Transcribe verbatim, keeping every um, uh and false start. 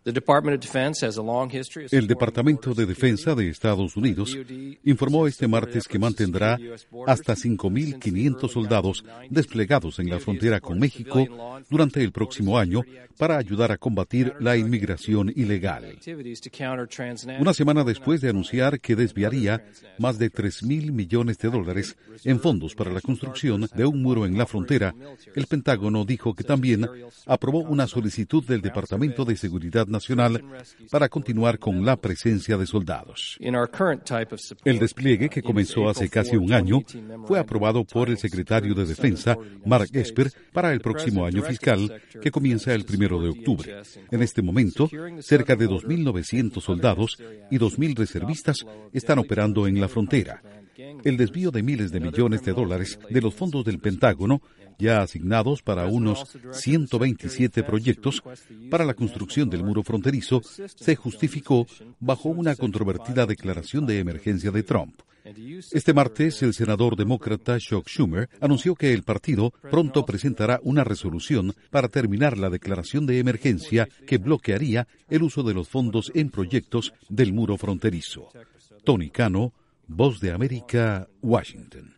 El Departamento de Defensa de Estados Unidos informó este martes que mantendrá hasta cinco mil quinientos soldados desplegados en la frontera con México durante el próximo año para ayudar a combatir la inmigración ilegal. Una semana después de anunciar que desviaría más de tres mil millones de dólares en fondos para la construcción de un muro en la frontera, el Pentágono dijo que también aprobó una solicitud del Departamento de Seguridad Nacional para continuar con la presencia de soldados. El despliegue, que comenzó hace casi un año, fue aprobado por el secretario de Defensa, Mark Esper, para el próximo año fiscal, que comienza el primero de octubre. En este momento, cerca de dos mil novecientos soldados y dos mil reservistas están operando en la frontera. El desvío de miles de millones de dólares de los fondos del Pentágono, ya asignados para unos ciento veintisiete proyectos para la construcción del muro fronterizo, se justificó bajo una controvertida declaración de emergencia de Trump. Este martes, el senador demócrata Chuck Schumer anunció que el partido pronto presentará una resolución para terminar la declaración de emergencia que bloquearía el uso de los fondos en proyectos del muro fronterizo. Tony Cano, Voz de América, Washington.